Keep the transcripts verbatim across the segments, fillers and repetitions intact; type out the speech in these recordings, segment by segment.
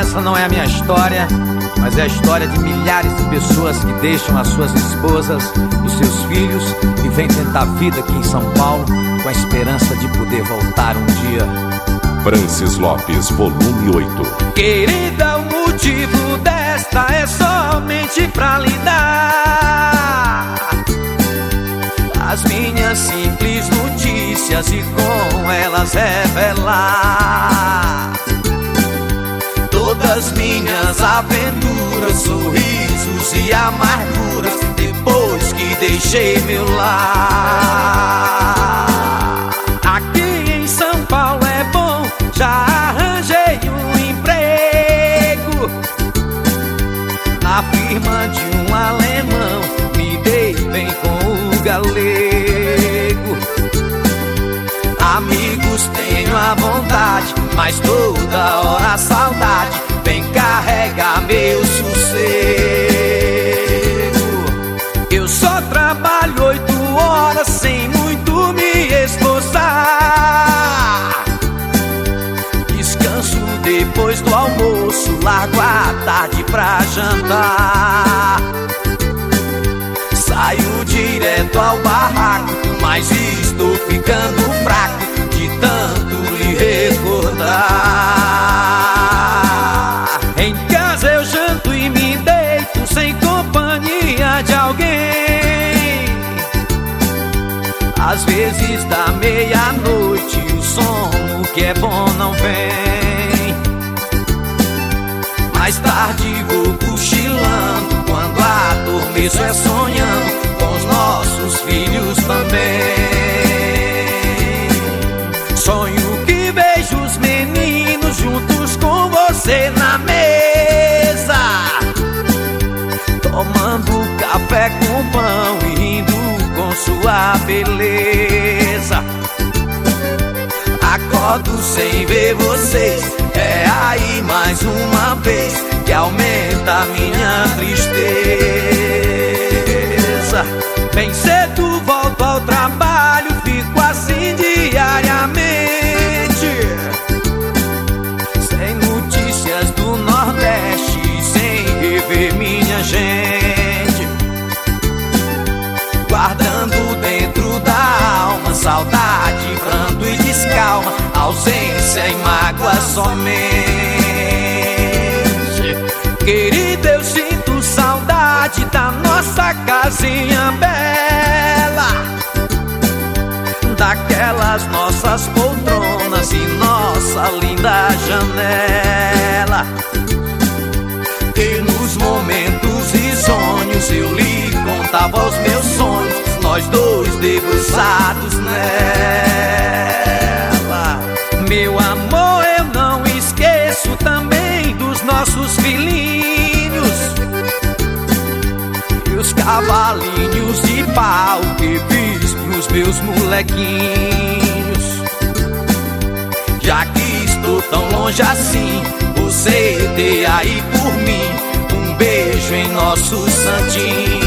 essa não é a minha história, mas é a história de milhares de pessoas que deixam as suas esposas, os seus filhos e vêm tentar a vida aqui em São Paulo com a esperança de poder voltar um dia. Francis Lopes, volume oito. Querida, o motivo desta é somente pra lhe dar as minhas simples notícias e com elas revelar todas minhas aventuras, sorrisos e amarguras depois que deixei meu lar. Aqui em São Paulo é bom, já arranjei um emprego na firma de um alemão, me dei bem com o galego. Amigos tenho à vontade, mas toda hora a saudade vem carregar meu sossego. Eu só trabalho oito horas sem muito me esforçar. Descanso depois do almoço, largo à tarde pra jantar. Saio direto ao barraco, mas estou ficando fraco de tanto lhe recordar. Em casa eu janto e me deito sem companhia de alguém. Às vezes da meia-noite o sono que é bom não vem. Mais tarde vou cochilando, quando adormeço é sonhando com os nossos filhos também. Sonho que vejo os meninos juntos com você na mesa, tomando café com pão e rindo com sua beleza. Acordo sem ver vocês, é aí mais uma vez que aumenta a minha tristeza. Bem cedo volto ao trabalho, fico assim diariamente, sem notícias do Nordeste, sem rever minha gente, guardando dentro da alma saudade, pranto e descalma, ausência e mágoa somente. Querida, eu sinto saudade da nossa casinha bela, daquelas nossas poltronas e nossa linda janela. E nos momentos risonhos eu lhe contava os meus sonhos, nós dois debruçados nela. Meu amor, eu não esqueço também dos nossos filhinhos e os cavalinhos de pau que fiz pros meus molequinhos. Já que estou tão longe assim, você dê aí por mim um beijo em nosso santinho.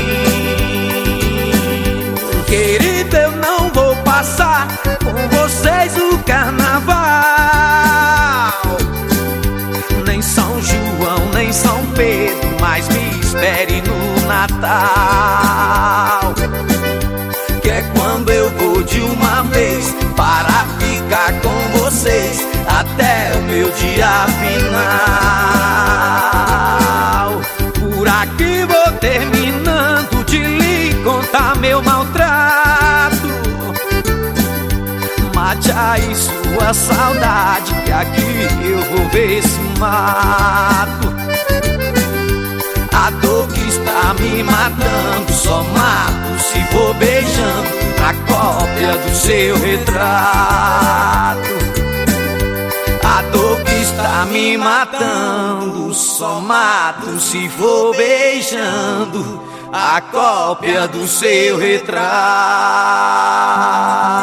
Querida, eu não vou passar com vocês o carnaval, nem São João, nem São Pedro, mas me espere no Natal, que é quando eu vou de uma vez para ficar com vocês até o meu dia final. Por aqui vou terminando de lhe contar meu maltrato, mate aí sua saudade, que aqui eu vou ver se mato. A dor que está me matando só mato se for beijando a cópia do seu retrato. A dor que está me matando só mato se for beijando a cópia do seu retrato.